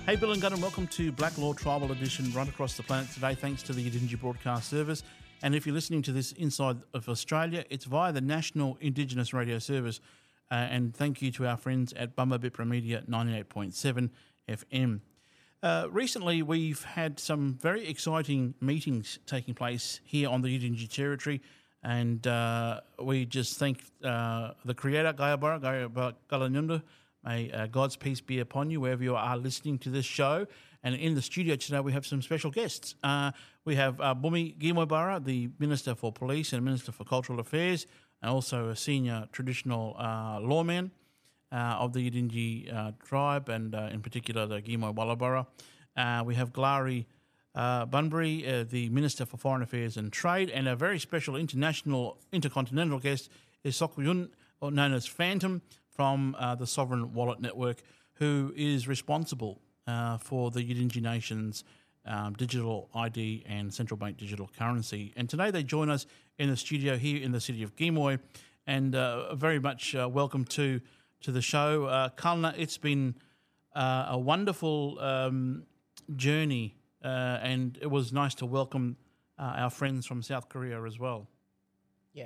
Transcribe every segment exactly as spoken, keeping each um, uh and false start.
Hey, Bill and Gunn, and welcome to Black Law Tribal Edition right across the planet today, thanks to the Yidinji Broadcast Service. And if you're listening to this inside of Australia, it's via the National Indigenous Radio Service. Uh, and thank you to our friends at Bumba Bipra Media ninety-eight point seven F M. Uh, recently, we've had some very exciting meetings taking place here on the Yidinji territory. And uh, we just thank uh, the Creator, Gayabara, Gayabara Galanyunda. May uh, God's peace be upon you wherever you are listening to this show. And in the studio today, we have some special guests. Uh, we have uh, Bumi Gimoibara, the Minister for Police and Minister for Cultural Affairs, and also a senior traditional uh, lawman uh, of the Yidinji uh, tribe, and uh, in particular the Gimo Wallabara. Uh, we have Glari uh, Bunbury, uh, the Minister for Foreign Affairs and Trade, and a very special international, intercontinental guest is Sokuyun, or known as Phantom, from uh, the Sovereign Wallet Network, who is responsible uh, for the Yidinji Nation's um, digital I D and central bank digital currency. And today they join us in the studio here in the city of Gimoy, and uh, very much uh, welcome to to the show. Uh, Kalna, it's been uh, a wonderful um, journey, uh, and it was nice to welcome uh, our friends from South Korea as well. Yeah.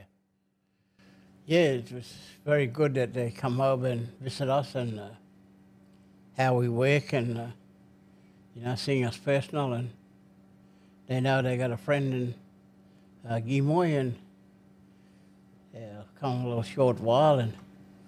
Yeah, it was very good that they come over and visit us and uh, how we work and, uh, you know, seeing us personal, and they know they got a friend in uh, Gimoy, and yeah, come a little short while, and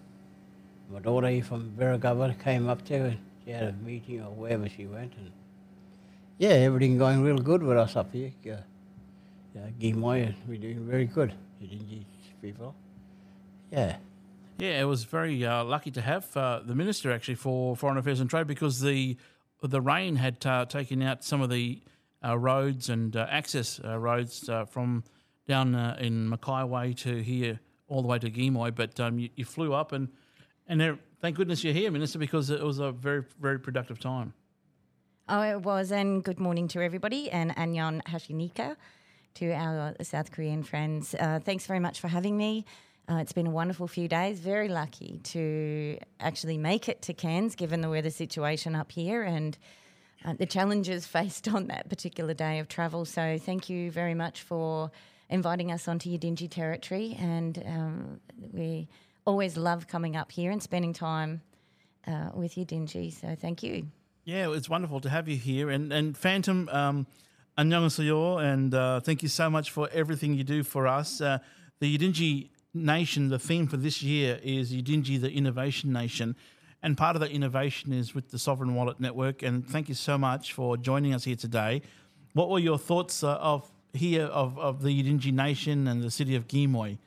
my daughter here from Veragava came up too, and she had a meeting or wherever she went, and yeah, everything going real good with us up here. Uh, uh, Gimoy, we're doing very good. Yidinji people. Yeah. Yeah, it was very uh, lucky to have uh, the Minister actually for Foreign Affairs and Trade, because the the rain had uh, taken out some of the uh, roads and uh, access uh, roads uh, from down uh, in Mackay Way to here all the way to Gimoy. But um, you, you flew up, and and there, thank goodness you're here, Minister, because it was a very, very productive time. Oh, it was, and good morning to everybody, and Annyeong Hashinika to our South Korean friends. Uh, thanks very much for having me. Uh, it's been a wonderful few days. Very lucky to actually make it to Cairns, given the weather situation up here and uh, the challenges faced on that particular day of travel. So thank you very much for inviting us onto Yidinji territory, and um, we always love coming up here and spending time uh, with Yidinji. So thank you. Yeah, it's wonderful to have you here. And, and Phantom, um, annyeonghaseyo, and uh, thank you so much for everything you do for us. Uh, the Yidinji Nation, the theme for this year is Yidinji, the Innovation Nation, and part of that innovation is with the Sovereign Wallet Network. And thank you so much for joining us here today. What were your thoughts uh, of here of, of the Yidinji Nation and the city of Gimoy?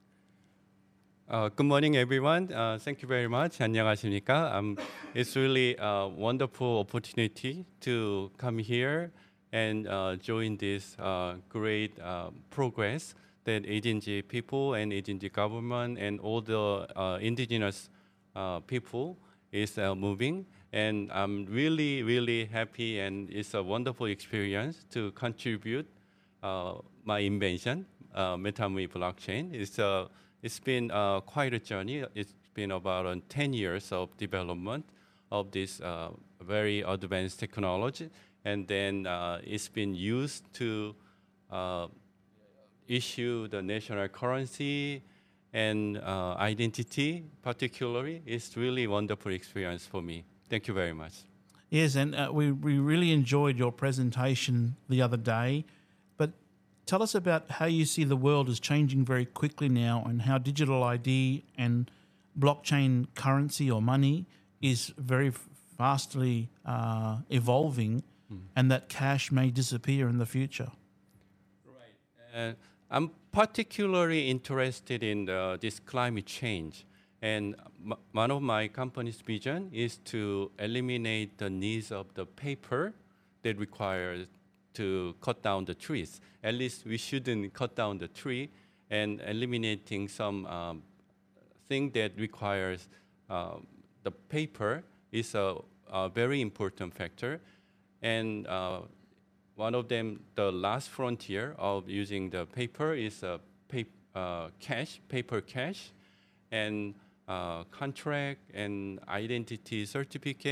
Uh, good morning, everyone. Uh, thank you very much. 안녕하십니까? Um, it's really a wonderful opportunity to come here and uh, join this uh, great uh, progress that Yidinji people and Yidinji government and all the uh, indigenous uh, people is uh, moving. And I'm really, really happy, and it's a wonderful experience to contribute uh, my invention, uh, MetaMui blockchain. It's, uh, it's been uh, quite a journey. It's been about uh, ten years of development of this uh, very advanced technology. And then uh, it's been used to uh, issue the national currency and uh, identity, particularly. It's really wonderful experience for me. Thank you very much. Yes, and uh, we, we really enjoyed your presentation the other day. But tell us about how you see the world is changing very quickly now, and how digital I D and blockchain currency or money is very fastly uh, evolving, mm. and that cash may disappear in the future. Right. Uh, I'm particularly interested in the, this climate change. And m one of my company's vision is to eliminate the needs of the paper that requires to cut down the trees. At least we shouldn't cut down the tree, and eliminating some um, thing that requires uh, the paper is a, a very important factor. And uh, one of them, the last frontier of using the paper is uh, pay, uh, cash, paper cash, and uh, contract and identity certificate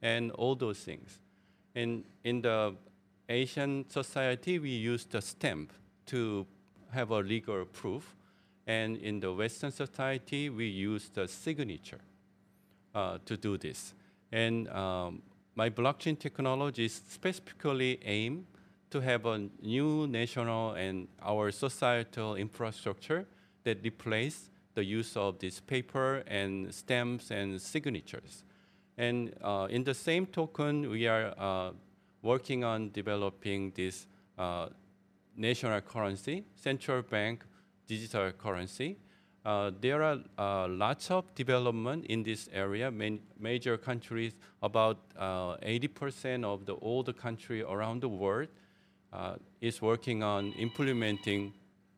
and all those things. And in the Asian society, we use the stamp to have a legal proof. And in the Western society, we use the signature uh, to do this. And um, my blockchain technology is specifically aimed to have a new national and our societal infrastructure that replace the use of this paper and stamps and signatures. And uh, in the same token, we are uh, working on developing this uh, national currency, central bank digital currency. Uh, there are uh, lots of development in this area. Main, major countries, about uh, eighty percent of the all the country around the world uh, is working on implementing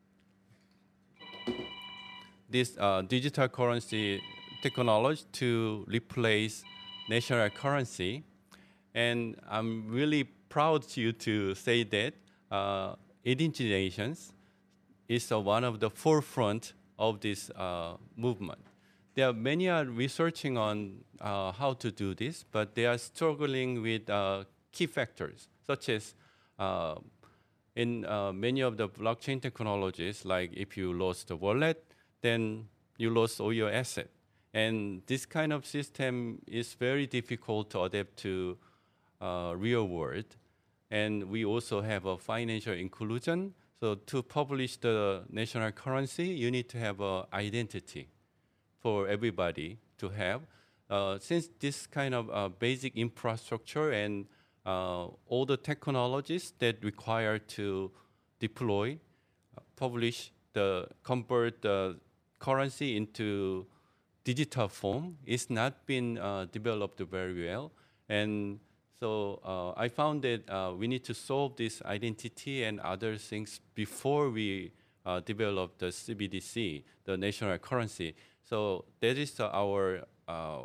this uh, digital currency technology to replace national currency. And I'm really proud to you to say that uh, Indigenous nations is uh, one of the forefront of this uh, movement. There are many are researching on uh, how to do this, but they are struggling with uh, key factors, such as uh, in uh, many of the blockchain technologies, like if you lost a wallet, then you lost all your asset. And this kind of system is very difficult to adapt to uh, real world. And we also have a financial inclusion. So to publish the national currency, you need to have an identity for everybody to have. Uh, since this kind of uh, basic infrastructure and uh, all the technologies that require to deploy, uh, publish, the convert the currency into digital form is not been uh, developed very well. And so uh, I found that uh, we need to solve this identity and other things before we uh, develop the C B D C, the national currency. So that is uh, our uh,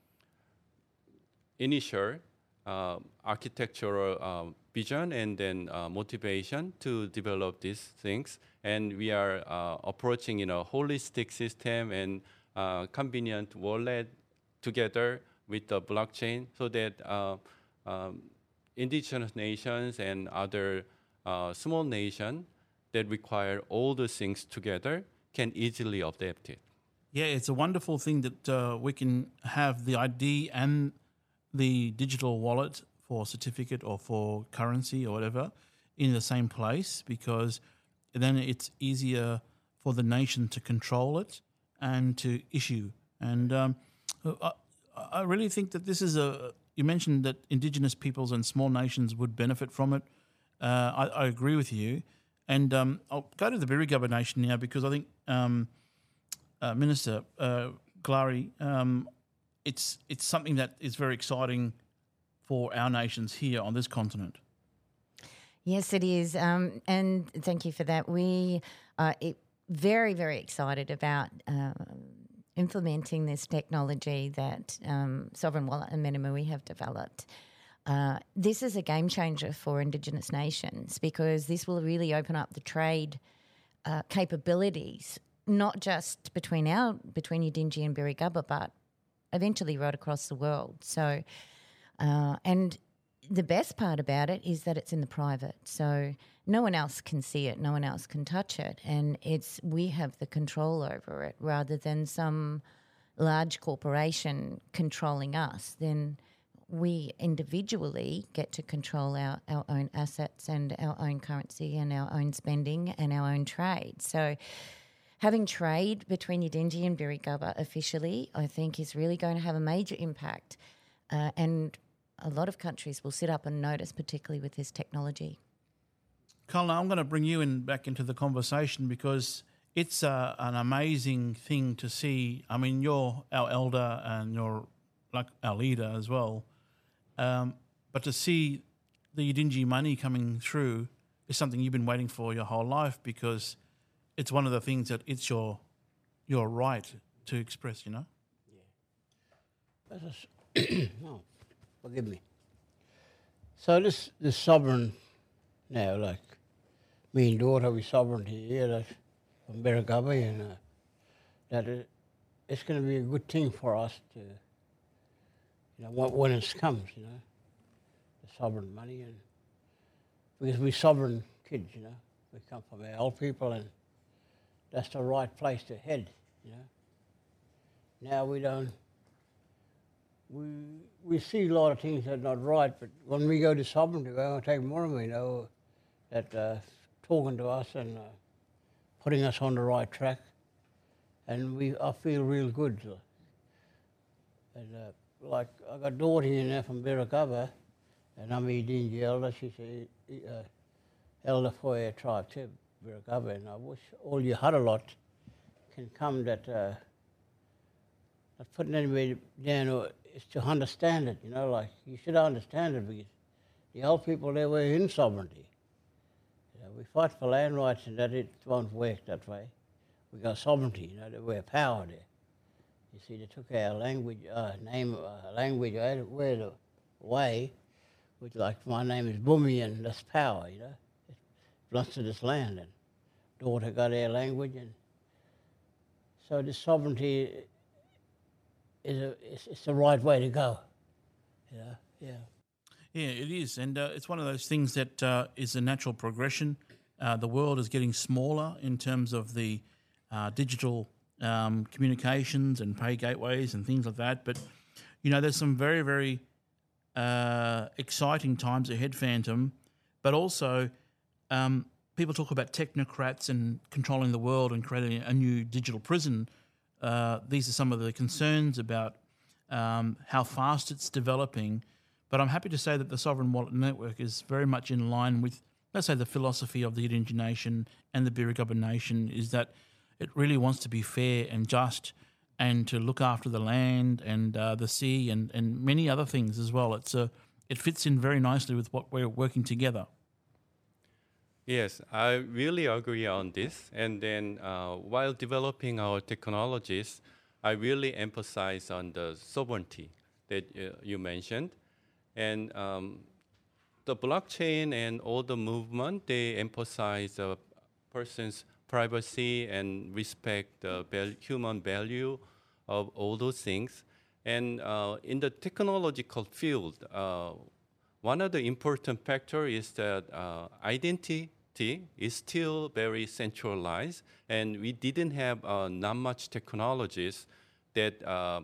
initial uh, architectural uh, vision and then uh, motivation to develop these things. And we are uh, approaching in a holistic system and uh, convenient wallet together with the blockchain so that uh, Um, indigenous nations and other uh, small nations that require all the things together can easily adapt it. Yeah, it's a wonderful thing that uh, we can have the I D and the digital wallet for certificate or for currency or whatever in the same place, because then it's easier for the nation to control it and to issue. And um, I, I really think that this is a... You mentioned that Indigenous peoples and small nations would benefit from it. Uh, I, I agree with you. And um, I'll go to the Birigubba Nation now, because I think, um, uh, Minister uh, Glary, um, it's it's something that is very exciting for our nations here on this continent. Yes, it is. Um, and thank you for that. We are very, very excited about uh, implementing this technology that um, Sovereign Wallet and Menamui have developed. Uh, this is a game changer for Indigenous nations, because this will really open up the trade uh, capabilities, not just between our between Yidinji and Birigubba, but eventually right across the world. So, uh, and the best part about it is that it's in the private, so no one else can see it, no one else can touch it, and it's we have the control over it rather than some large corporation controlling us. Then we individually get to control our, our own assets and our own currency and our own spending and our own trade. So having trade between Yidinji and Birigubba officially, I think, is really going to have a major impact, uh, and a lot of countries will sit up and notice, particularly with this technology. Colin, I'm going to bring you in back into the conversation, because it's uh, an amazing thing to see. I mean, you're our elder and you're like our leader as well. Um, but to see the Yidinji money coming through is something you've been waiting for your whole life, because it's one of the things that it's your your right to express, you know? Yeah. No, forgive me. So this this sovereign now, like me and daughter, we sovereignty here, that from Birigubba, and uh, that it, it's going to be a good thing for us to, you you know, when, when it comes, you know, the sovereign money, and because we're sovereign kids, you know, we come from our old people, and that's the right place to head, you know. Now we don't, we we see a lot of things that are not right, but when we go to sovereignty, we're going to take more of them, you know, that uh, talking to us and uh, putting us on the right track, and we I feel real good. And uh, like I got a daughter in there from Birragubba, and I'm Edinji elder. She's a uh, elder for our tribe too, Birragubba, and I wish all you Huddalot can come that. Uh, not putting anybody down, or is to understand it. You know, like you should understand it because the old people there were in sovereignty. You know, we fight for land rights, and that it won't work that way. We got sovereignty. You know, that we're power there. You see, they took our language, uh, name, uh, language away, away, which like my name is Bumi, and that's power, you know. It belongs to this land, and daughter got our language, and so this sovereignty is a, it's, it's the right way to go, you know, yeah. Yeah, it is, and uh, it's one of those things that uh, is a natural progression. Uh, the world is getting smaller in terms of the uh, digital um, communications and pay gateways and things like that. But you know, there's some very, very uh, exciting times ahead, Phantom. But also, um, people talk about technocrats and controlling the world and creating a new digital prison. Uh, these are some of the concerns about um, how fast it's developing. But I'm happy to say that the Sovereign Wallet Network is very much in line with, let's say, the philosophy of the Yidinji Nation and the Birragubba Nation, is that it really wants to be fair and just and to look after the land and uh, the sea and, and many other things as well. It's a, it fits in very nicely with what we're working together. Yes, I really agree on this. And then uh, while developing our technologies, I really emphasize on the sovereignty that uh, you mentioned. And um, the blockchain and all the movement, they emphasize a person's privacy and respect the val- human value of all those things. And uh, in the technological field, uh, one of the important factor is that uh, identity is still very centralized, and we didn't have uh, not much technologies that uh,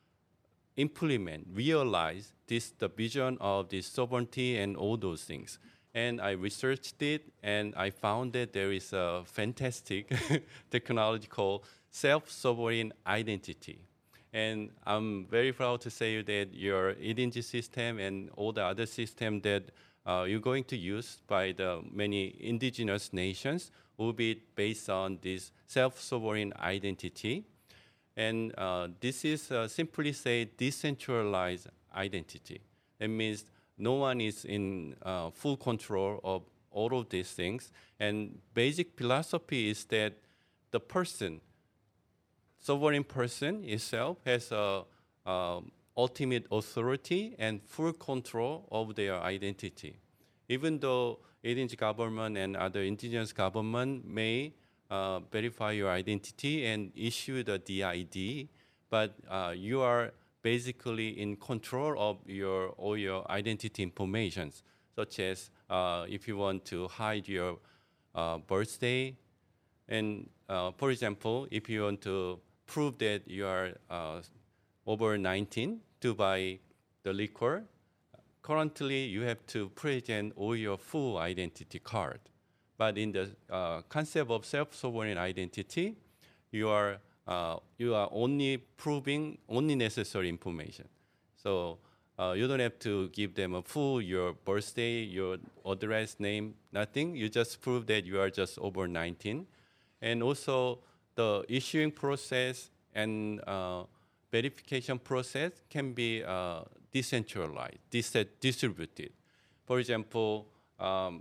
implement, realize this, the vision of this sovereignty and all those things. And I researched it, and I found that there is a fantastic technology called self-sovereign identity. And I'm very proud to say that your Yidinji system and all the other systems that uh, you're going to use by the many indigenous nations will be based on this self-sovereign identity. And uh, this is uh, simply say decentralized identity. It means no one is in uh, full control of all of these things. And basic philosophy is that the person, sovereign person itself, has a um, ultimate authority and full control of their identity. Even though Yidinji government and other indigenous government may Uh, verify your identity and issue the D I D, but uh, you are basically in control of your all your identity information, such as uh, if you want to hide your uh, birthday, and uh, for example, if you want to prove that you are uh, over nineteen to buy the liquor, currently you have to present all your full identity card. But in the uh, concept of self-sovereign identity, you are uh, you are only proving only necessary information. So uh, you don't have to give them a full your birthday, your address, name, nothing. You just prove that you are just over nineteen, and also the issuing process and uh, verification process can be uh, decentralized, dis- distributed. For example. Um,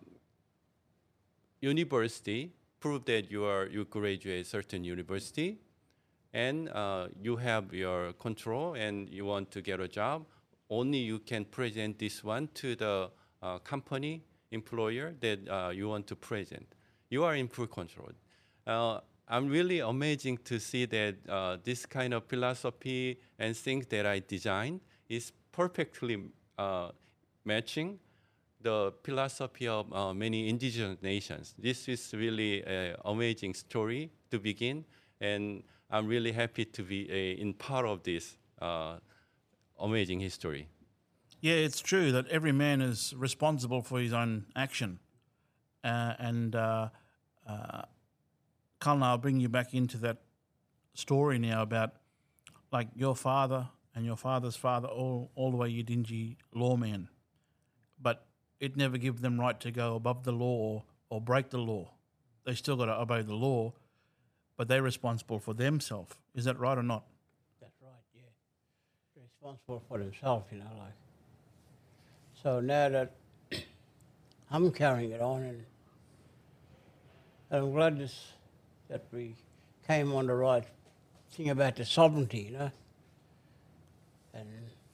University, prove that you are you graduate certain university, and uh, you have your control and you want to get a job. Only you can present this one to the uh, company employer that uh, you want to present. You are in full control. Uh, I'm really amazing to see that uh, this kind of philosophy and things that I designed is perfectly uh, matching the philosophy of uh, many indigenous nations. This is really an amazing story to begin, and I'm really happy to be a, in part of this uh, amazing history. Yeah, it's true that every man is responsible for his own action. Uh, and uh, uh, Cullen, I'll bring you back into that story now about like your father and your father's father, all, all the way Yidinji lawmen. But it never gives them right to go above the law or, or break the law. They still got to obey the law, but they're responsible for themselves. Is that right or not? That's right, yeah. Responsible for themselves, you know, like. So now that I'm carrying it on, and I'm glad this, that we came on the right thing about the sovereignty, you know, and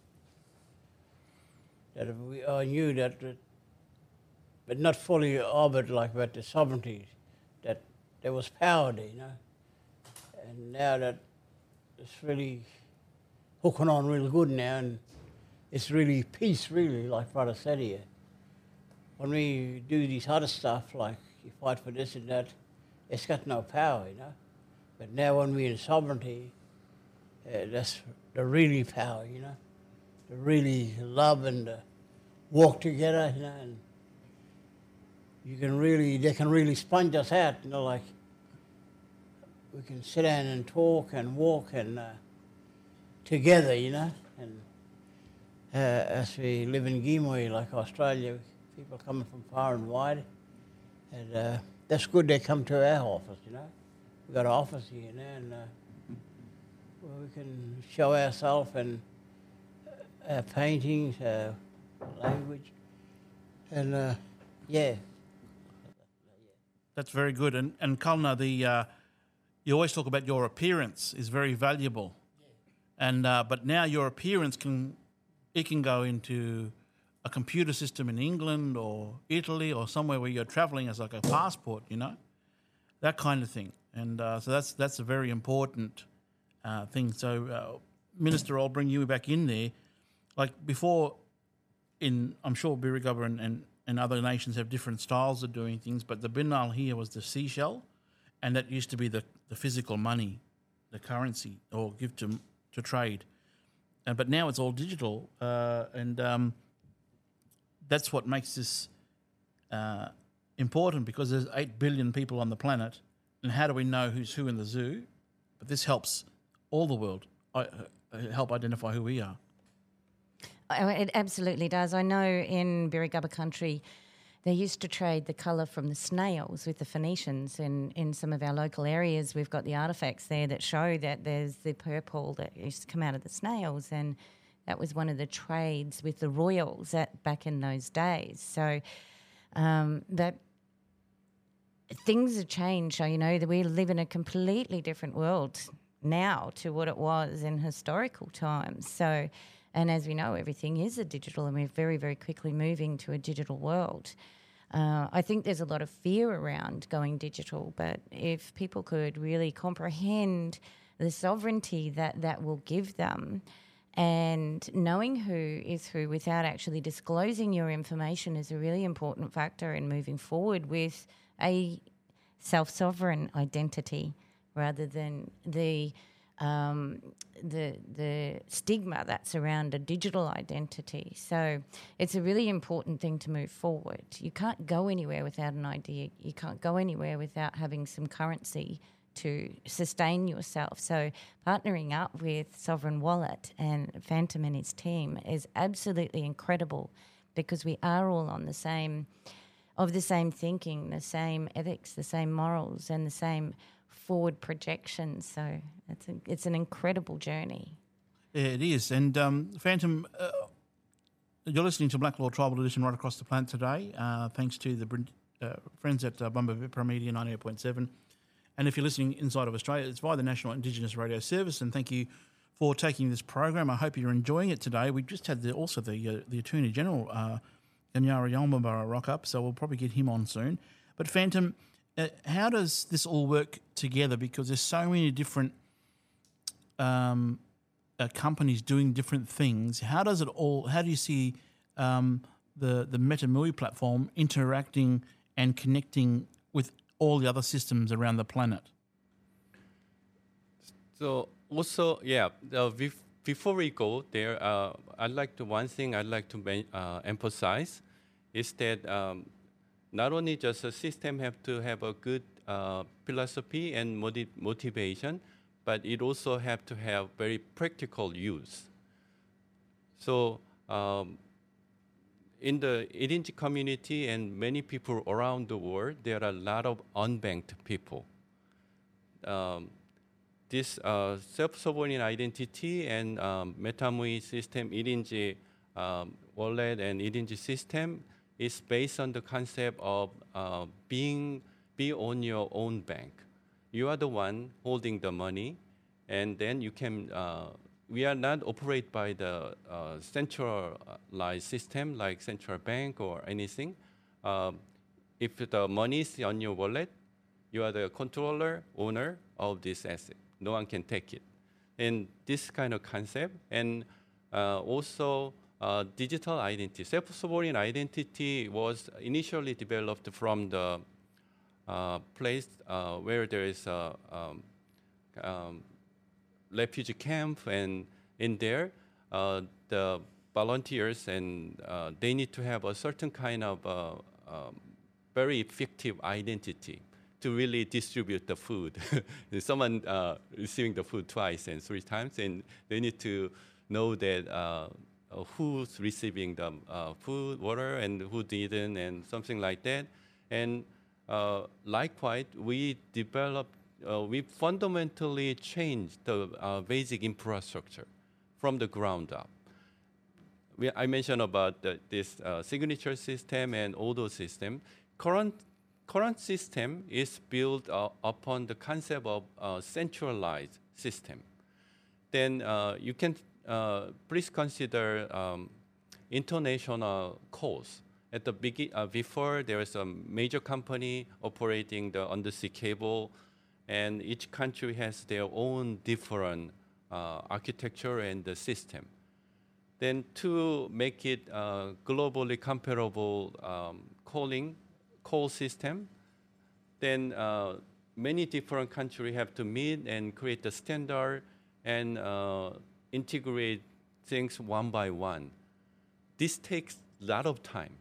that if we, I knew that, that, but not fully orbit like about the sovereignty, that there was power there, you know, and now that it's really hooking on real good now, and it's really peace, really, like Brother said here. When we do these other stuff, like you fight for this and that, it's got no power, you know. But now when we're in sovereignty, uh, that's the really power, you know. The really love and the walk together, you know, and you can really, they can really sponge us out, you know, like we can sit down and talk and walk and uh, together, you know. And uh, as we live in Gimwe, like Australia, people coming from far and wide, and uh, that's good they come to our office, you know. We've got an office here now, and uh, well, we can show ourselves and uh, our paintings, our language, and uh, yeah. That's very good. And and Kulna, the uh, you always talk about your appearance is very valuable, yeah. and uh, but now your appearance can it can go into a computer system in England or Italy or somewhere where you're travelling as like a passport, you know, that kind of thing. And uh, so that's that's a very important uh, thing. So, uh, Minister, I'll bring you back in there. Like before, in I'm sure Birigubba and, and, and other nations have different styles of doing things, but the Binnal here was the seashell, and that used to be the, the physical money, the currency, or give to to trade. And but now it's all digital, uh, and um, that's what makes this uh, important, because there's eight billion people on the planet, and how do we know who's who in the zoo? But this helps all the world uh, help identify who we are. Oh, it absolutely does. I know in Birigubba country, they used to trade the colour from the snails with the Phoenicians. In, in some of our local areas, we've got the artefacts there that show that there's the purple that used to come out of the snails, and that was one of the trades with the royals at, back in those days. So um, that things have changed. So, you know, that we live in a completely different world now to what it was in historical times. So, and as we know, everything is a digital, and we're very, very quickly moving to a digital world. Uh, I think there's a lot of fear around going digital, but if people could really comprehend the sovereignty that that will give them, and knowing who is who without actually disclosing your information is a really important factor in moving forward with a self-sovereign identity rather than the um, the the stigma that's around a digital identity. So it's a really important thing to move forward. You can't go anywhere without an I D. You can't go anywhere without having some currency to sustain yourself. So partnering up with Sovereign Wallet and Phantom and his team is absolutely incredible, because we are all on the same, of the same thinking, the same ethics, the same morals, and the same forward projections. So it's a, it's an incredible journey. Yeah, it is. And um, Phantom, uh, you're listening to Black Law Tribal Edition right across the planet today, uh, thanks to the uh, friends at uh, Bumba Vipra Media ninety-eight point seven. And if you're listening inside of Australia, it's via the National Indigenous Radio Service. And thank you for taking this program. I hope you're enjoying it today. We just had the, also the uh, the Attorney General, uh, Ganyara Yalmabara, rock up, so we'll probably get him on soon. But Phantom, uh, how does this all work together? Because there's so many different um, uh, companies doing different things. How does it all? How do you see um, the the MetaMui platform interacting and connecting with all the other systems around the planet? So also, yeah, uh, bef- before we go there, uh, I'd like to, one thing I'd like to ma- uh, emphasize is that um, not only just a system have to have a good uh, philosophy and motiv- motivation, but it also have to have very practical use. So um, in the Irinji community and many people around the world, there are a lot of unbanked people. Um, this uh, self-sovereign identity and um, MetaMui system, Irinji um, wallet and Irinji system is based on the concept of uh, being be on your own bank. You are the one holding the money, and then you can. Uh, we are not operated by the uh, centralized system like central bank or anything. Um, if the money is on your wallet, you are the controller, owner of this asset. No one can take it. And this kind of concept, and uh, also uh, digital identity. Self-sovereign identity was initially developed from the uh, place uh, where there is a um, um, refugee camp, and in there, uh, the volunteers, and uh, they need to have a certain kind of uh, um, very effective identity to really distribute the food. Someone uh, receiving the food twice and three times, and they need to know that uh, who's receiving the uh, food, water, and who didn't, and something like that. And uh, likewise, we developed, uh, we fundamentally changed the uh, basic infrastructure from the ground up. We, I mentioned about the, this uh, signature system and auto system. Current Current system is built uh, upon the concept of uh, centralized system. Then uh, you can uh, please consider um, international calls. At the begin, uh, before there is a major company operating the undersea cable, and each country has their own different uh, architecture and the system. Then to make it uh, globally comparable um, calling call system, then uh, many different countries have to meet and create a standard and uh, integrate things one by one. This takes a lot of time,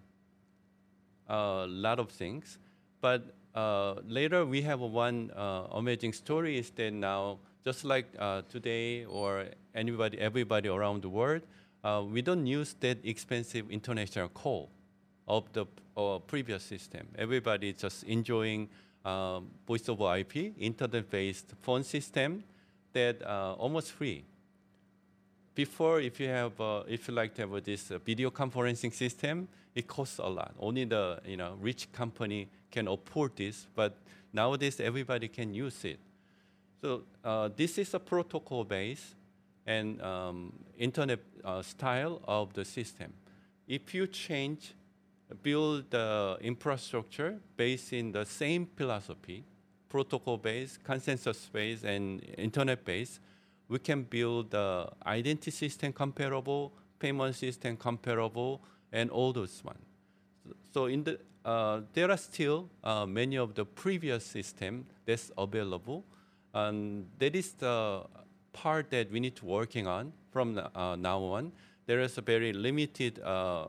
a lot of things, but uh, later we have one uh, amazing story is that now, just like uh, today or anybody, everybody around the world, uh, we don't use that expensive international call of the uh, previous system. Everybody is just enjoying um, voice over I P, internet-based phone system that uh, almost free. Before, if you have, uh, if you like to have this uh, video conferencing system, it costs a lot. Only the you know rich company can afford this, but nowadays everybody can use it. So uh, this is a protocol base and um, internet uh, style of the system. If you change build the infrastructure based in the same philosophy, protocol-based, consensus-based, and internet-based, we can build the identity system comparable, payment system comparable, and all those ones. So in the, uh, there are still uh, many of the previous system that's available, and that is the part that we need to working on from the, uh, now on. There is a very limited uh,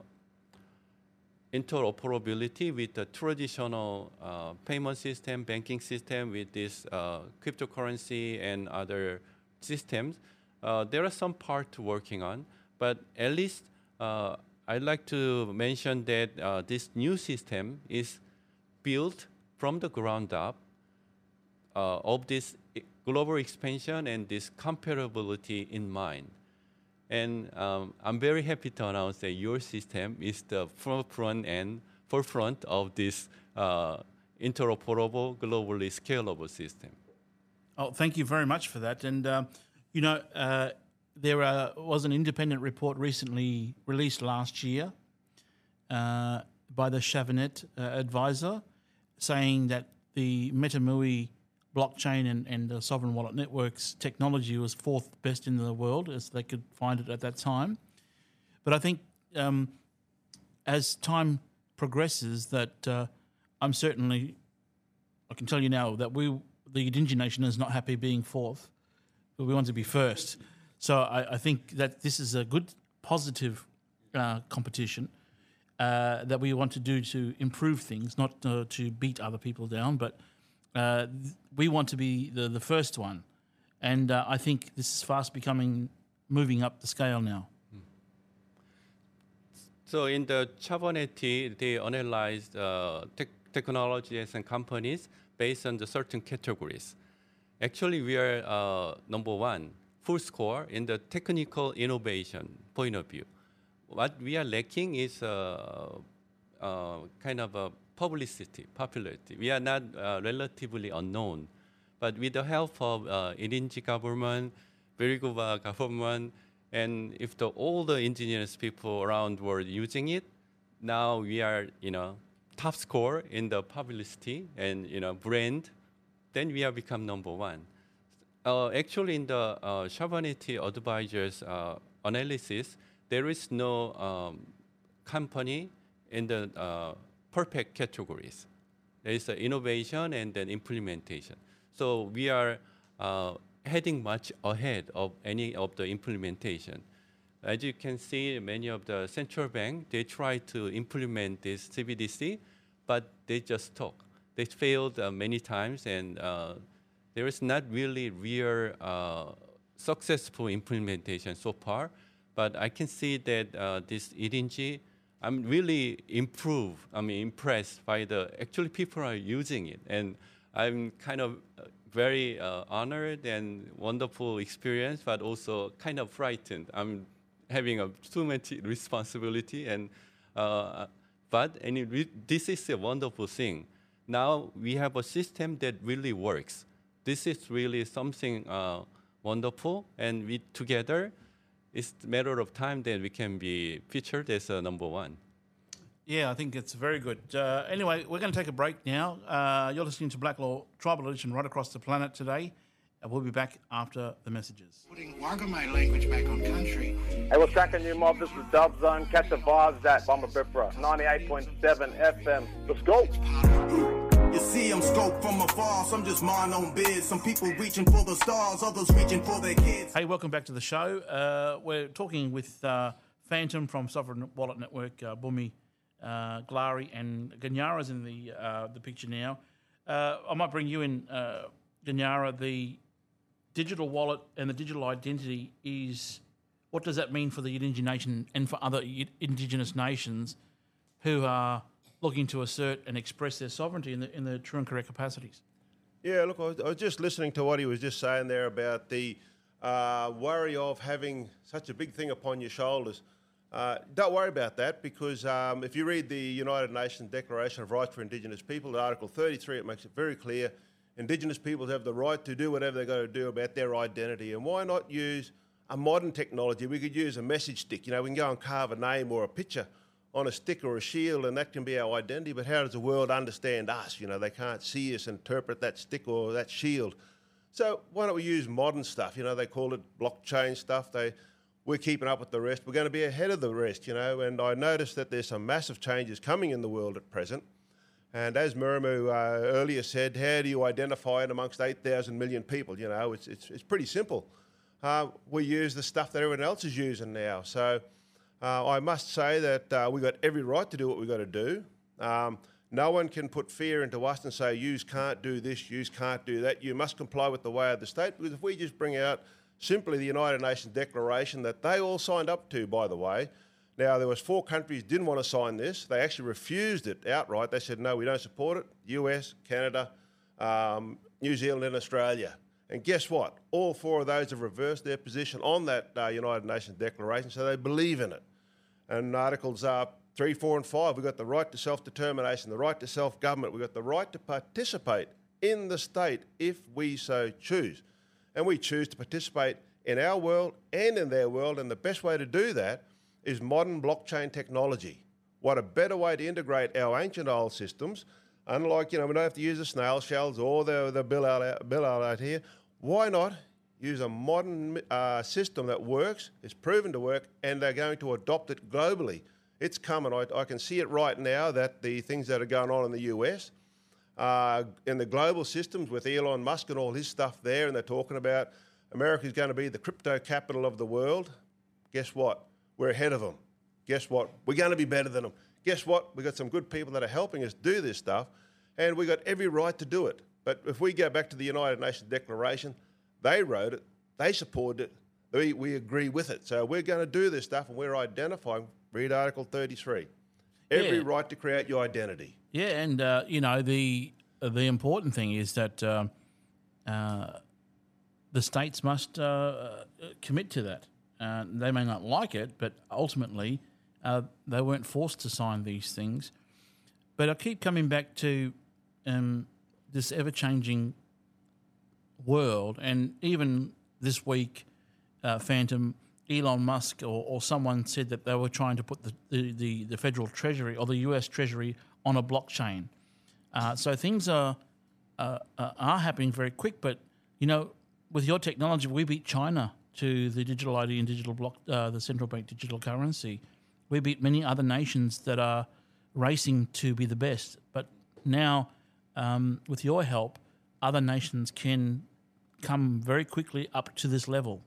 interoperability with the traditional uh, payment system, banking system, with this uh, cryptocurrency and other systems. Uh, there are some parts working on, but at least uh, I'd like to mention that uh, this new system is built from the ground up uh, of this global expansion and this comparability in mind. And um, I'm very happy to announce that your system is the forefront and forefront of this uh, interoperable, globally scalable system. Oh, thank you very much for that. And, um, you know, uh, there uh, was an independent report recently released last year uh, by the Chavinet uh, advisor saying that the MetaMui blockchain and, and the sovereign wallet networks technology was fourth best in the world as they could find it at that time. But I think um, as time progresses that uh, I'm certainly, I can tell you now that we, the Gidinji Nation is not happy being fourth, but we want to be first. So I, I think that this is a good, positive uh, competition uh, that we want to do to improve things, not uh, to beat other people down, but uh, th- we want to be the, the first one. And uh, I think this is fast becoming, moving up the scale now. So in the Chabonetti, they analyzed uh, tech technologies and companies based on the certain categories. Actually, we are uh, number one, full score in the technical innovation point of view. What we are lacking is uh, uh, kind of a publicity, popularity. We are not uh, relatively unknown, but with the help of uh, Gidinji government, Biriguba government, and if the all the engineers people around the world using it, now we are, you know, top score in the publicity and, you know, brand, then we have become number one. Uh, actually, in the uh, Chabonetti advisors uh, analysis, there is no um, company in the uh, perfect categories. There is uh, innovation and then implementation. So we are uh, heading much ahead of any of the implementation. As you can see, many of the central bank, they try to implement this C B D C, but they just talk. They failed uh, many times, and uh, there is not really real uh, successful implementation so far. But I can see that uh, this Gidinji, I'm really improved, I mean impressed by the, actually people are using it. And I'm kind of uh, very uh, honored and wonderful experience, but also kind of frightened. I'm having a too much responsibility, and uh, but and it re- this is a wonderful thing. Now we have a system that really works. This is really something uh, wonderful, and we together, it's a matter of time that we can be featured as a number one. Yeah, I think it's very good. Uh, anyway, we're going to take a break now. Uh, you're listening to Black Law Tribal Edition right across the planet today. And we'll be back after the messages. Putting Wagamai language back on country. Hey, what's cracking, new mob? This is Dub Zone. Catch the vibes at Bomber Bipra, ninety-eight point seven F M. Let's go. You see, I'm scoped from afar, some just mind on biz. Some people reaching for the stars, others reaching for their kids. Hey, welcome back to the show. Uh, we're talking with uh, Phantom from Sovereign Wallet Network, uh, Bumi uh, Glari, and Ganyara's in the uh, the picture now. Uh, I might bring you in, uh, Ganyara. The digital wallet and the digital identity is, what does that mean for the Gidinji Nation and for other Indigenous nations who are looking to assert and express their sovereignty in the in the true and correct capacities? Yeah, look, I was, I was just listening to what he was just saying there about the uh, worry of having such a big thing upon your shoulders. Uh, don't worry about that, because um, if you read the United Nations Declaration of Rights for Indigenous People, Article thirty-three, it makes it very clear Indigenous peoples have the right to do whatever they've got to do about their identity. And why not use a modern technology? We could use a message stick. You know, we can go and carve a name or a picture on a stick or a shield, and that can be our identity. But how does the world understand us? You know, they can't see us, interpret that stick or that shield. So why don't we use modern stuff? You know, they call it blockchain stuff. They, we're keeping up with the rest. We're going to be ahead of the rest, you know. And I noticed that there's some massive changes coming in the world at present. And as Murimu uh, earlier said, how do you identify it amongst eight thousand million people? You know, it's, it's, it's pretty simple. Uh, we use the stuff that everyone else is using now. So uh, I must say that uh, we've got every right to do what we've got to do. Um, no one can put fear into us and say, yous can't do this, yous can't do that. You must comply with the way of the state. Because if we just bring out simply the United Nations Declaration that they all signed up to, by the way. Now, there was four countries didn't want to sign this. They actually refused it outright. They said, no, we don't support it. U S, Canada, um, New Zealand and Australia. And guess what? All four of those have reversed their position on that uh, United Nations Declaration, so they believe in it. And Articles uh, three, four and five, we've got the right to self-determination, the right to self-government. We've got the right to participate in the state if we so choose. And we choose to participate in our world and in their world, and the best way to do that is modern blockchain technology. What a better way to integrate our ancient old systems unlike, you know, we don't have to use the snail shells or the, the bill out, bill out out here. Why not use a modern uh, system that works, is proven to work, and they're going to adopt it globally? It's coming. I, I can see it right now that the things that are going on in the U S, uh, in the global systems with Elon Musk and all his stuff there, and they're talking about America's going to be the crypto capital of the world. Guess what? We're ahead of them. Guess what? We're going to be better than them. Guess what? We've got some good people that are helping us do this stuff, and we've got every right to do it. But if we go back to the United Nations Declaration, they wrote it, they supported it, we, we agree with it. So we're going to do this stuff, and we're identifying, read Article thirty-three, every Yeah. right to create your identity. Yeah, and uh, you know the the important thing is that uh, uh, the states must uh, commit to that. Uh, they may not like it, but ultimately uh, they weren't forced to sign these things. But I keep coming back to um, this ever-changing world, and even this week, uh, Phantom, Elon Musk or, or someone said that they were trying to put the, the, the, the federal treasury or the U S Treasury on a blockchain. Uh, so things are uh, uh, are happening very quick, but, you know, with your technology, we beat China to the digital I D and digital block, uh, the central bank digital currency. We beat many other nations that are racing to be the best. But now, um, with your help, other nations can come very quickly up to this level.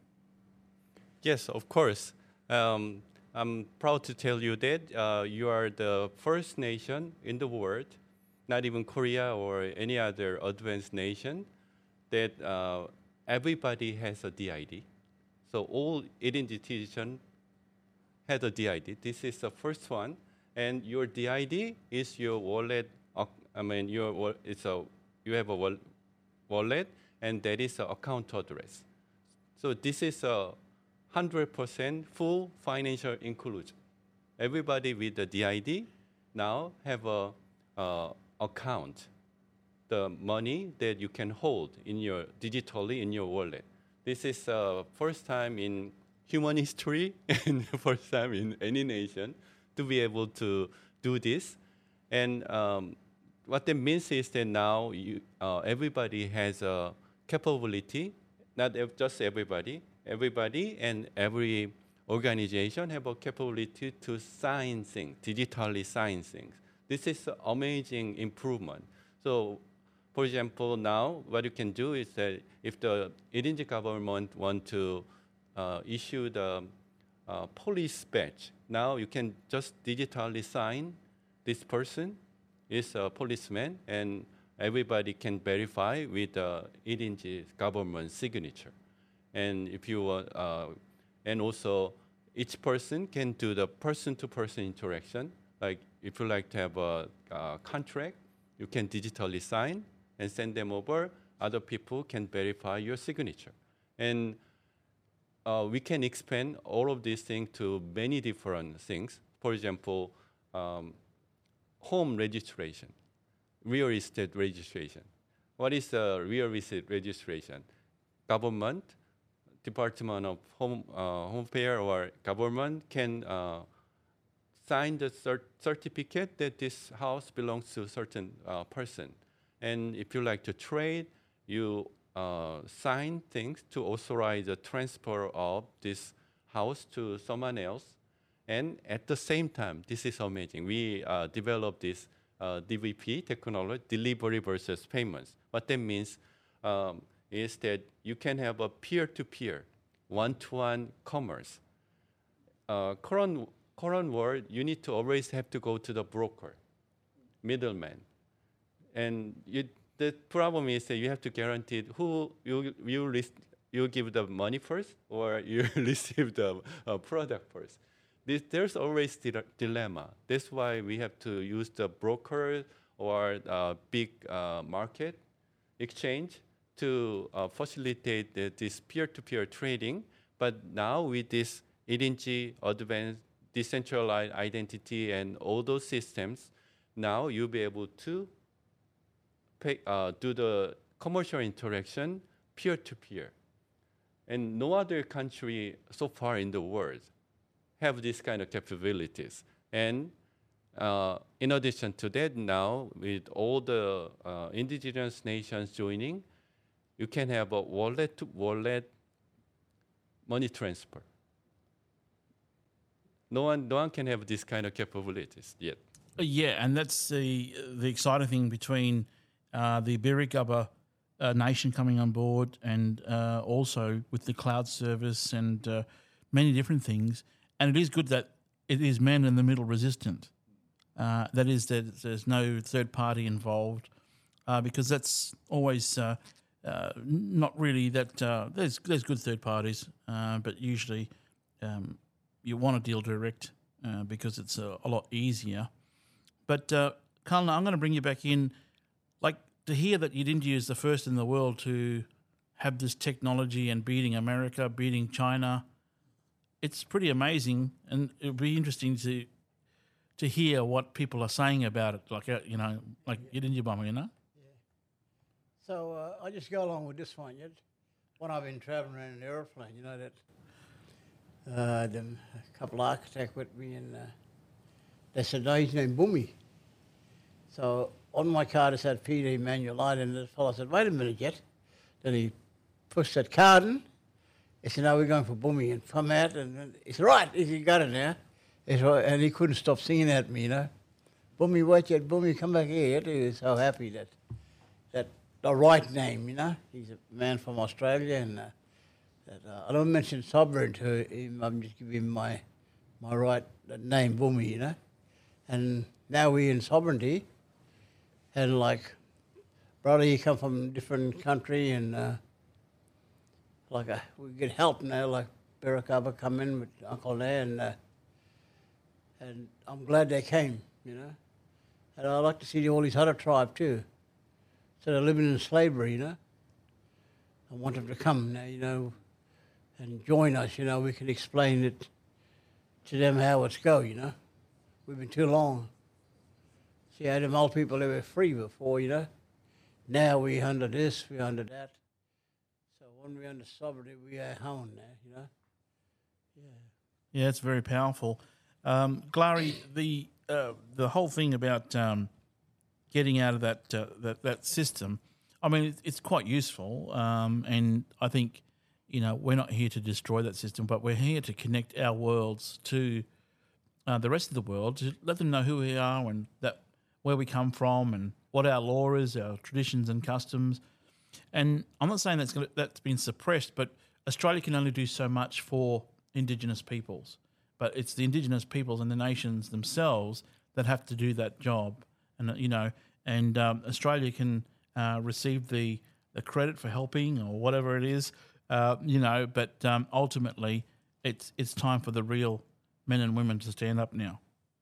Yes, of course. Um, I'm proud to tell you that uh, you are the first nation in the world, not even Korea or any other advanced nation, that uh, everybody has a D I D. So all identification had a D I D. This is the first one, and your D I D is your wallet. Uh, I mean, your it's a you have a wal wallet, and that is an account address. So this is a one hundred percent full financial inclusion. Everybody with the D I D now have a uh, account, the money that you can hold in your digitally in your wallet. This is the uh, first time in human history and first time in any nation to be able to do this. And um, what that means is that now you, uh, everybody has a capability, not ev just everybody, everybody and every organization have a capability to sign things, digitally sign things. This is an amazing improvement. So, for example, now what you can do is that if the Indian government want to uh, issue the uh, police badge, now you can just digitally sign this person is a policeman, and everybody can verify with the Indian government signature. And if you want, uh, and also each person can do the person-to-person interaction. Like if you like to have a, a contract, you can digitally sign and send them over. Other people can verify your signature. And uh, we can expand all of these things to many different things. For example, um, home registration, real estate registration. What is the real estate registration? Government, Department of Home, uh, Home Affairs or government can uh, sign the cert certificate that this house belongs to a certain uh, person. And if you like to trade, you uh, sign things to authorize the transfer of this house to someone else. And at the same time, this is amazing. We uh, developed this uh, D V P technology, delivery versus payments. What that means um, is that you can have a peer-to-peer, one-to-one commerce. Uh, current, current world, you need to always have to go to the broker, middleman. And you, the problem is that you have to guarantee who you, you, list, you give the money first or you receive the uh, product first. This, there's always the dilemma. That's why we have to use the broker or uh, big uh, market exchange to uh, facilitate the, this peer-to-peer trading. But now with this E D G advanced decentralized identity and all those systems, now you'll be able to pay, uh, do the commercial interaction peer-to-peer. And no other country so far in the world have this kind of capabilities. And Uh, in addition to that, now with all the uh, indigenous nations joining, you can have a wallet to wallet money transfer. No one, no one can have this kind of capabilities yet. Uh, Yeah, and that's the the exciting thing between uh, the Birigubba uh, nation coming on board, and uh, also with the cloud service and uh, many different things. And it is good that it is man in the middle resistant. Uh, that is that there's no third party involved, uh, because that's always uh, uh, not really that. Uh, there's there's good third parties, uh, but usually um, you want to deal direct uh, because it's a, a lot easier. But uh, Kalna, I'm going to bring you back in. Like, to hear that India is the first in the world to have this technology and beating America, beating China, it's pretty amazing, and it'll be interesting to to hear what people are saying about it. Like, uh, you know, like India Bomber, you know. So uh, I just go along with this one. Yet. When I've been travelling in an aeroplane, you know that uh, the, a couple of architects with me, and uh, they said, no, his name Bumi. So on my card it said Peter Emmanuel Light, and the fellow said, wait a minute yet. Then he pushed that card in. He said, no, we're going for Bumi, and come out, and he said, right, he got it now. He said, and he couldn't stop singing at me, you know. Bumi, wait yet, Bumi, come back here. He was so happy that that the right name, you know. He's a man from Australia, and uh, that, uh, I don't mention sovereign to him. I'm just giving him my my right name, Bumi, you know. And now we're in sovereignty, and like, brother, you come from a different country, and uh, like uh, we get help now. Like Birigubba come in with Uncle there, and uh, and I'm glad they came, you know. And I like to see all these other tribes too. So they're living in slavery, you know. I want them to come now, you know, and join us, you know. We can explain it to them how it's go, you know. We've been too long. See, how them old people, they were free before, you know. Now we under this, we under that. So when we under sovereignty, we are home now, you know. Yeah. Yeah, it's very powerful. Um, Glary, the uh, the whole thing about um, getting out of that uh, that that system, I mean, it, it's quite useful, um, and I think, you know, we're not here to destroy that system, but we're here to connect our worlds to uh, the rest of the world, to let them know who we are and that where we come from and what our law is, our traditions and customs. And I'm not saying that's gonna, that's been suppressed, but Australia can only do so much for Indigenous peoples. But it's the Indigenous peoples and the nations themselves that have to do that job. And, uh, you know, and um, Australia can uh, receive the, the credit for helping or whatever it is, uh, you know, but um, ultimately it's it's time for the real men and women to stand up now.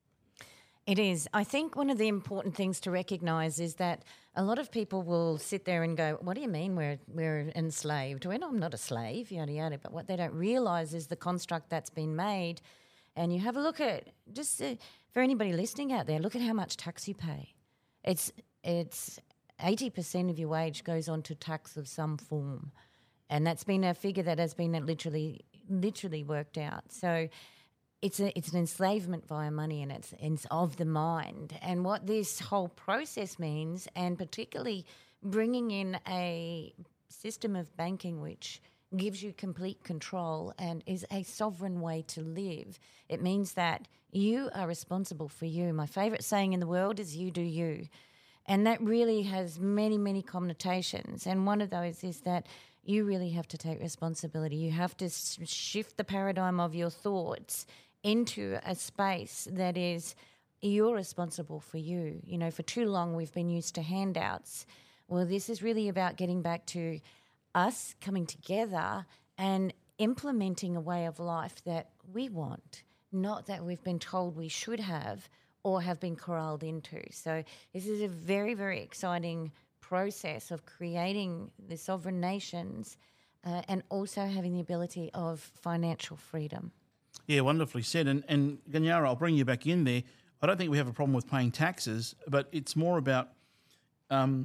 It is. I think one of the important things to recognise is that a lot of people will sit there and go, what do you mean we're we're enslaved? Well, I'm not a slave, yada, yada. But what they don't realise is the construct that's been made. And you have a look at, just uh, for anybody listening out there, look at how much tax you pay. It's it's eighty percent of your wage goes on to tax of some form. And that's been a figure that has been literally literally worked out. So it's a, it's an enslavement via money, and it's, it's of the mind. And what this whole process means, and particularly bringing in a system of banking which gives you complete control and is a sovereign way to live, it means that you are responsible for you. My favourite saying in the world is you do you. And that really has many, many connotations. And one of those is that you really have to take responsibility. You have to s- shift the paradigm of your thoughts into a space that is you're responsible for you. You know, for too long we've been used to handouts. Well, this is really about getting back to us coming together and implementing a way of life that we want, not that we've been told we should have or have been corralled into. So this is a very, very exciting process of creating the sovereign nations uh, and also having the ability of financial freedom. Yeah, wonderfully said. And, and Ganyara, I'll bring you back in there. I don't think we have a problem with paying taxes, but it's more about um,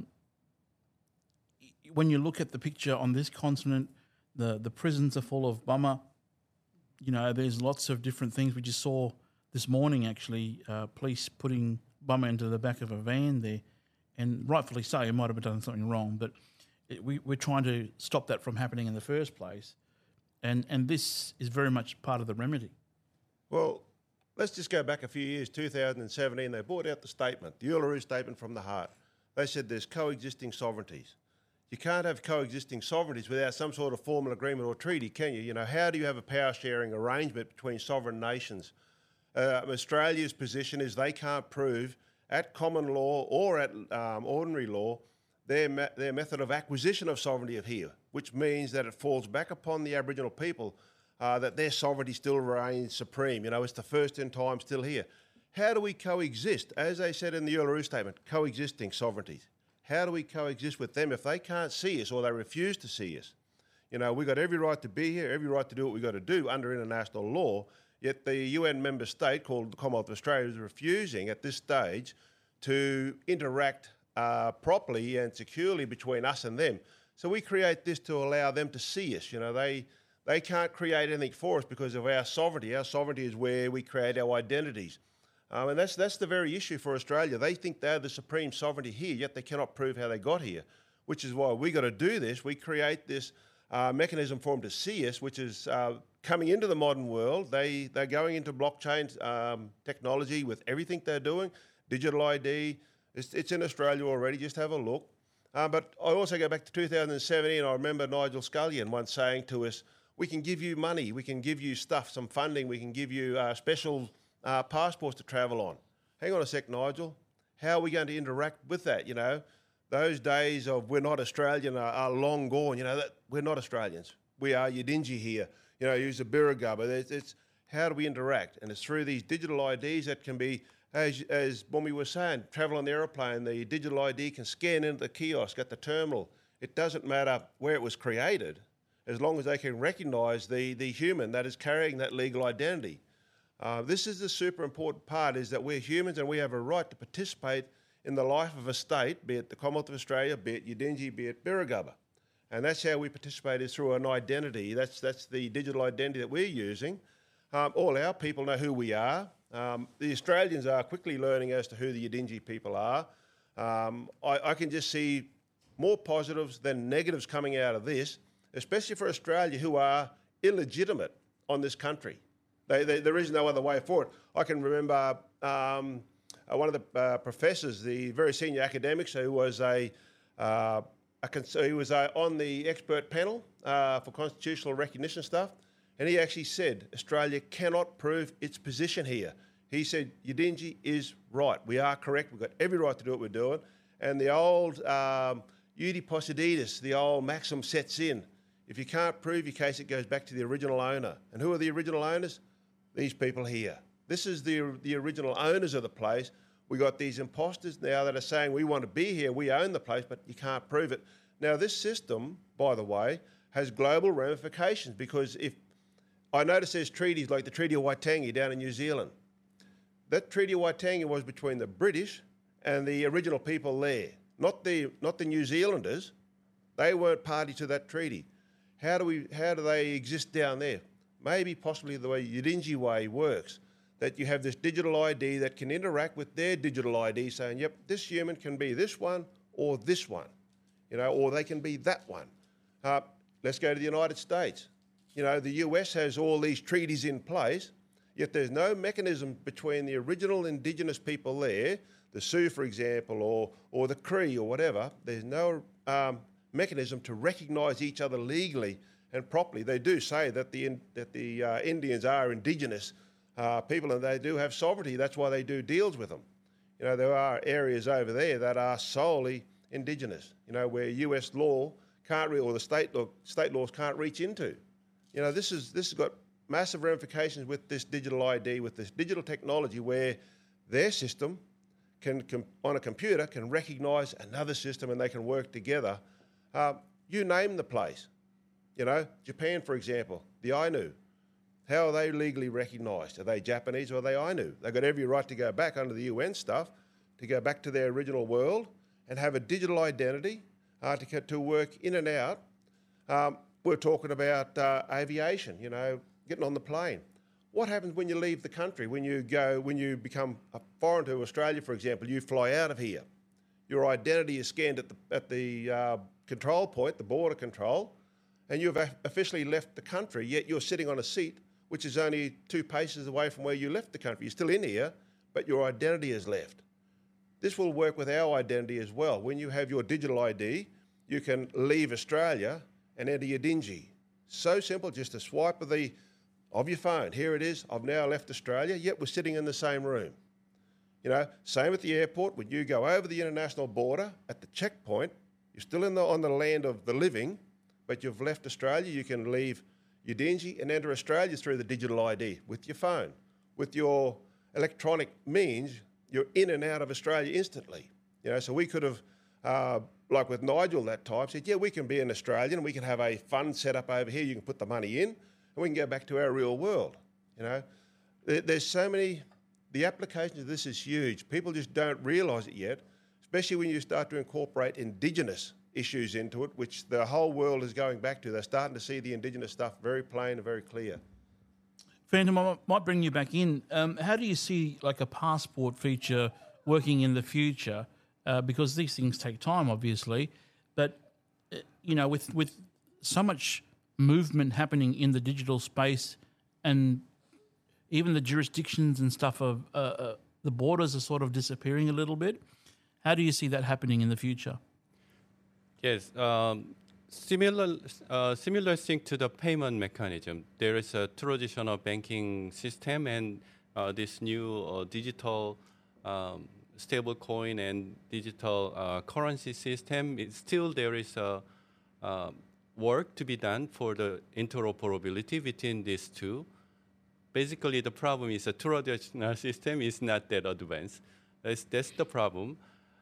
when you look at the picture on this continent, the, the prisons are full of bummer. You know, there's lots of different things. We just saw this morning, actually, uh, police putting Bummer into the back of a van there, and rightfully so, he might have done something wrong, but it, we, we're trying to stop that from happening in the first place, and, and this is very much part of the remedy. Well, let's just go back a few years, two thousand seventeen, they brought out the statement, the Uluru Statement from the Heart. They said there's coexisting sovereignties. You can't have coexisting sovereignties without some sort of formal agreement or treaty, can you? You know, how do you have a power-sharing arrangement between sovereign nations? Uh, Australia's position is they can't prove at common law or at um, ordinary law their, me- their method of acquisition of sovereignty of here, which means that it falls back upon the Aboriginal people uh, that their sovereignty still reigns supreme. You know, it's the first in time still here. How do we coexist? As they said in the Uluru Statement, coexisting sovereignties. How do we coexist with them if they can't see us or they refuse to see us? You know, we've got every right to be here, every right to do what we've got to do under international law, yet the U N member state called the Commonwealth of Australia is refusing at this stage to interact uh, properly and securely between us and them. So we create this to allow them to see us. You know, they they can't create anything for us because of our sovereignty. Our sovereignty is where we create our identities. Um, and that's that's the very issue for Australia. They think they're the supreme sovereignty here, yet they cannot prove how they got here, which is why we got to do this. We create this uh, mechanism for them to see us, which is uh, coming into the modern world. They, they're going into blockchain um, technology with everything they're doing, digital I D. It's, it's in Australia already, just have a look. Uh, but I also go back to two thousand seventeen. I remember Nigel Scullion once saying to us, we can give you money, we can give you stuff, some funding, we can give you uh, special Uh, passports to travel on. Hang on a sec, Nigel. How are we going to interact with that? You know, those days of we're not Australian are, are long gone. You know, that we're not Australians. We are Yidinji here. You know, use a Birragubba. It's, it's how do we interact? And it's through these digital I Ds that can be, as as Bummy was saying, travel on the aeroplane. The digital I D can scan into the kiosk at the terminal. It doesn't matter where it was created, as long as they can recognise the the human that is carrying that legal identity. Uh, this is the super important part, is that we're humans and we have a right to participate in the life of a state, be it the Commonwealth of Australia, be it Yidinji, be it Birragubba. And that's how we participate, is through an identity. That's that's the digital identity that we're using. Um, all our people know who we are. Um, the Australians are quickly learning as to who the Yidinji people are. Um, I, I can just see more positives than negatives coming out of this, especially for Australia, who are illegitimate on this country. They, they, there is no other way for it. I can remember um, uh, one of the uh, professors, the very senior academics, who was a, uh, a cons- he was uh, on the expert panel uh, for constitutional recognition stuff, and he actually said Australia cannot prove its position here. He said Yidinji is right. We are correct. We've got every right to do what we're doing. And the old um, Iudi Possidetis, the old maxim sets in. If you can't prove your case, it goes back to the original owner. And who are the original owners? These people here. This is the the original owners of the place. We got these imposters now that are saying we want to be here, we own the place, but you can't prove it. Now this system, by the way, has global ramifications, because if I notice there's treaties like the Treaty of Waitangi down in New Zealand. That Treaty of Waitangi was between the British and the original people there, not the not the New Zealanders. They weren't party to that treaty. How do we? How do they exist down there? Maybe possibly the way Yidinji way works, that you have this digital I D that can interact with their digital I D, saying, yep, this human can be this one or this one, you know, or they can be that one. Uh, let's go to the United States. You know, the U S has all these treaties in place, yet there's no mechanism between the original Indigenous people there, the Sioux, for example, or or the Cree or whatever. There's no um, mechanism to recognise each other legally and properly. They do say that the that the uh, Indians are Indigenous uh, people, and they do have sovereignty. That's why they do deals with them. You know, there are areas over there that are solely Indigenous. You know, where U S law can't re- or the state law, state laws can't reach into. You know, this is this has got massive ramifications with this digital I D, with this digital technology, where their system can, can on a computer can recognise another system and they can work together. Uh, you name the place. You know, Japan, for example, the Ainu. How are they legally recognised? Are they Japanese or are they Ainu? They've got every right to go back under the U N stuff, to go back to their original world and have a digital identity uh, to, to work in and out. Um, we're talking about uh, aviation, you know, getting on the plane. what happens when you leave the country, when you go, when you become a foreign to Australia, for example, you fly out of here. Your identity is scanned at the, at the uh, control point, the border control, and you've officially left the country, yet you're sitting on a seat which is only two paces away from where you left the country. You're still in here, but your identity is left. This will work with our identity as well. When you have your digital I D, you can leave Australia and enter your Dingy. So simple, just a swipe of, the, of your phone. Here it is, I've now left Australia, yet we're sitting in the same room. You know, same at the airport, when you go over the international border, at the checkpoint, you're still in the, on the land of the living, but you've left Australia, you can leave your Dingy and enter Australia through the digital I D with your phone. With your electronic means, you're in and out of Australia instantly. You know, so we could have, uh, like with Nigel that time, said, yeah, we can be an Australian, we can have a fund set up over here, you can put the money in, and we can go back to our real world. You know, there, there's so many, the application of this is huge. People just don't realise it yet, especially when you start to incorporate Indigenous issues into it, which the whole world is going back to. They're starting to see the Indigenous stuff very plain and very clear. Phantom, I might bring you back in. Um, how do you see like a passport feature working in the future? Uh, because these things take time, obviously, but uh, you know, with with so much movement happening in the digital space, and even the jurisdictions and stuff of uh, uh, the borders are sort of disappearing a little bit. How do you see that happening in the future? Yes, um, similar uh, similar thing to the payment mechanism. There is a traditional banking system and uh, this new uh, digital um, stable coin and digital uh, currency system. It still there is a uh, work to be done for the interoperability between these two. Basically, the problem is the traditional system is not that advanced. That's, that's the problem.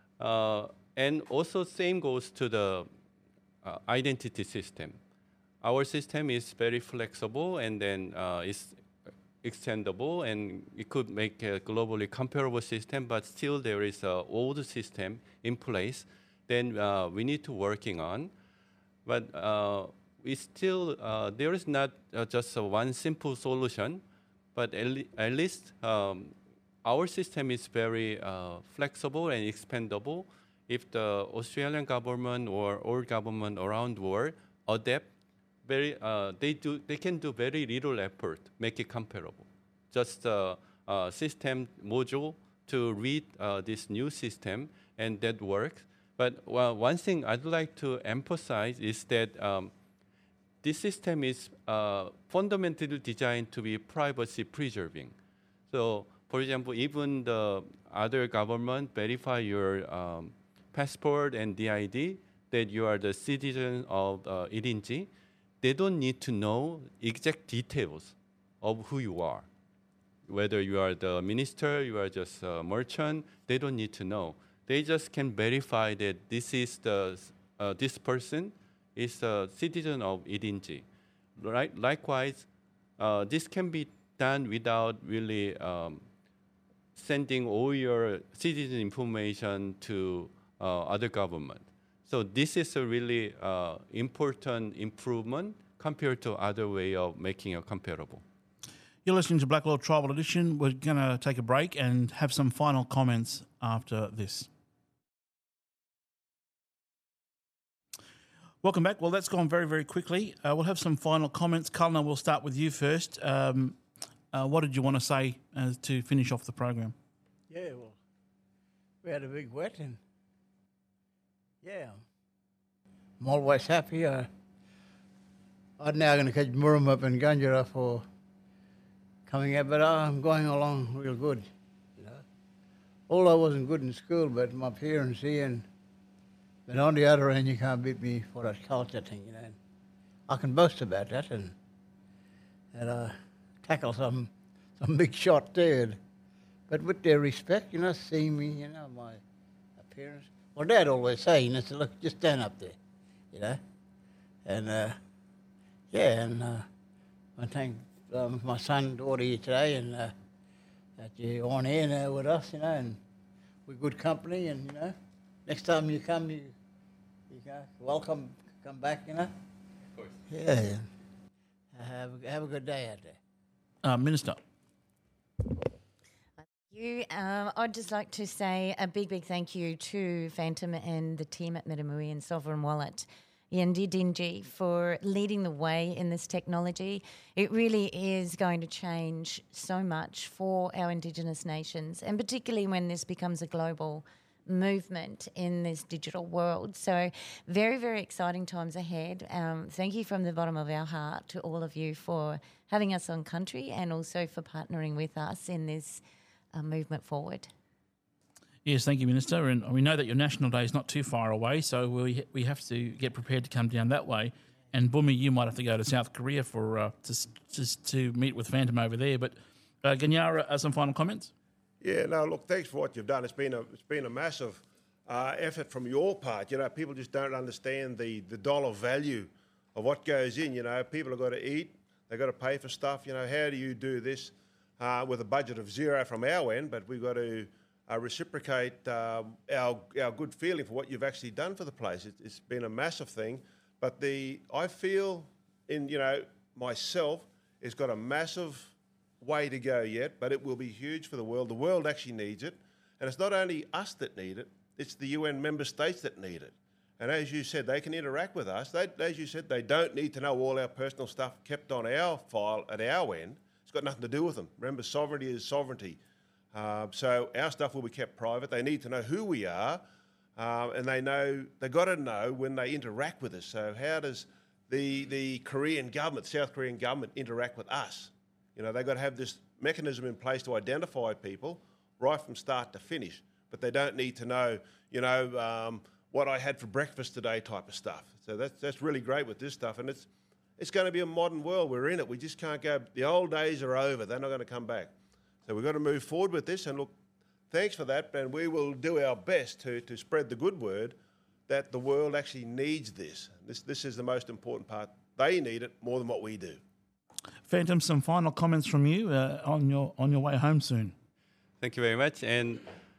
Uh, And also same goes to the uh, identity system. Our system is very flexible and then uh, it's extendable, and it could make a globally comparable system, but still there is an old system in place. Then uh, we need to working on. But uh, we still, uh, there is not uh, just a one simple solution, but at, le at least um, our system is very uh, flexible and expandable. If the Australian government or all government around the world adapt, very uh, they do they can do very little effort make it comparable. Just a uh, uh, system module to read uh, this new system, and that works. But well, one thing I'd like to emphasize is that um, this system is uh, fundamentally designed to be privacy preserving. So, for example, even the other government verify your um, passport and D I D, that you are the citizen of uh, Irinji, they don't need to know exact details of who you are. Whether you are the minister, you are just a merchant, they don't need to know. They just can verify that this is the uh, this person is a citizen of Irinji. Right? Likewise, uh, this can be done without really um, sending all your citizen information to Uh, other government. So this is a really uh, important improvement compared to other way of making it comparable. You're listening to Black Law Tribal Edition. We're going to take a break and have some final comments after this. Welcome back. Well, that's gone very, very quickly. Uh, we'll have some final comments. Cullen, we'll start with you first. Um, uh, what did you want to say uh, to finish off the program? Yeah, well, we had a big wet and yeah, I'm always happy. Uh, I'm now going to catch Murrum up in Gundera for coming out, but uh, I'm going along real good, you know. Although I wasn't good in school, but my parents here, and but on the other end, you can't beat me for that culture thing, you know. And I can boast about that and and uh, tackle some some big shot there. But with their respect, you know, seeing me, you know, my appearance. Well, Dad always say, you know, so look, just stand up there, you know. And, uh, yeah, and uh, I thank um, my son and daughter here today, and uh, that you're on air now with us, you know, and we're good company, and, you know, next time you come, you, you go, welcome, come back, you know. Of course. Yeah. Have, have a good day out there. Uh, Minister. You, um, I'd just like to say a big, big thank you to Phantom and the team at Metamui and Sovereign Wallet, Yendi Dingy, for leading the way in this technology. It really is going to change so much for our Indigenous nations, and particularly when this becomes a global movement in this digital world. So very, very exciting times ahead. Um, thank you from the bottom of our heart to all of you for having us on Country and also for partnering with us in this uh, movement forward. Yes, thank you, Minister. And we know that your National Day is not too far away, so we we have to get prepared to come down that way. And Bumi, you might have to go to South Korea for uh, just just to meet with Phantom over there. But uh, Ganyara, uh, some final comments? Yeah, no, look, thanks for what you've done. It's been a it's been a massive uh, effort from your part. You know, people just don't understand the the dollar value of what goes in. You know, people have got to eat, they've got to pay for stuff. You know, how do you do this uh, with a budget of zero from our end? But we've got to uh, reciprocate uh, our our good feeling for what you've actually done for the place. It, it's been a massive thing. But the I feel in you know myself, it's got a massive way to go yet, but it will be huge for the world. The world actually needs it. And it's not only us that need it, it's the U N member states that need it. And as you said, they can interact with us. They, as you said, they don't need to know all our personal stuff kept on our file at our end. It's got nothing to do with them. Remember, sovereignty is sovereignty. Uh, so our stuff will be kept private. They need to know who we are, uh, and they know they got to know when they interact with us. So how does the the Korean government, South Korean government, interact with us? You know, they've got to have this mechanism in place to identify people right from start to finish. But they don't need to know, you know, um, what I had for breakfast today type of stuff. So that's that's really great with this stuff. And it's it's going to be a modern world. We're in it. We just can't go. The old days are over. They're not going to come back. So we've got to move forward with this. And look, thanks for that. And we will do our best to, to spread the good word that the world actually needs this. This this is the most important part. They need it more than what we do. Phantom, some final comments from you uh, on your on your way home soon. Thank you very much. And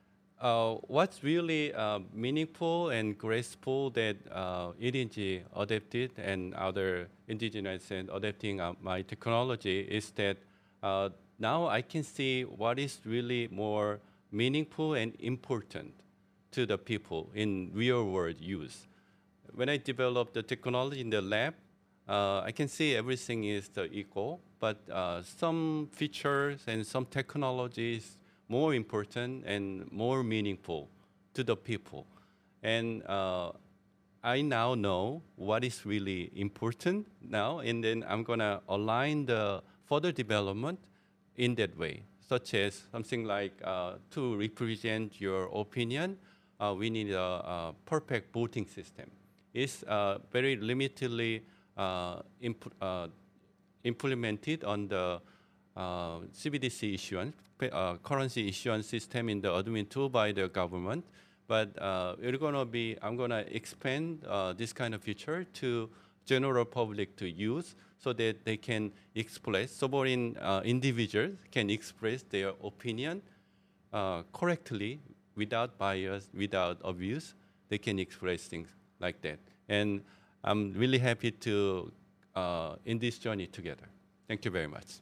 uh, what's really uh, meaningful and graceful that uh, I D N G adapted and other indigenous and adapting uh, my technology is that uh, now I can see what is really more meaningful and important to the people in real world use. When I developed the technology in the lab, Uh, I can see everything is the equal, but uh, some features and some technologies more important and more meaningful to the people. And uh, I now know what is really important now, and then I'm gonna align the further development in that way, such as something like uh, to represent your opinion, uh, we need a, a perfect voting system. It's uh, very limitedly Uh, imp uh, implemented on the uh, C B D C issuance, uh, currency issuance system in the admin tool by the government. But uh, we're gonna be, I'm gonna expand uh, this kind of feature to general public to use so that they can express, sovereign uh, individuals can express their opinion uh, correctly without bias, without abuse. They can express things like that. And I'm really happy to uh, in this journey together. Thank you very much.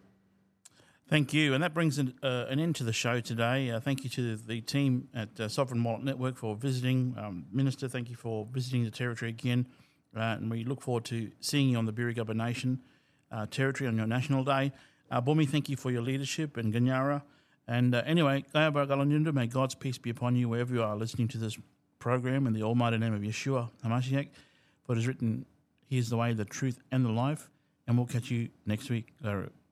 Thank you. And that brings an, uh, an end to the show today. Uh, thank you to the team at uh, Sovereign Wallet Network for visiting. Um, Minister, thank you for visiting the Territory again. Uh, and we look forward to seeing you on the Birigubba Nation uh, Territory on your National Day. Uh, Bumi, thank you for your leadership, and Ganyara. And uh, anyway, may God's peace be upon you wherever you are listening to this program, in the almighty name of Yeshua HaMashiach. For it is written, he is the way, the truth, and the life. And we'll catch you next week. Go.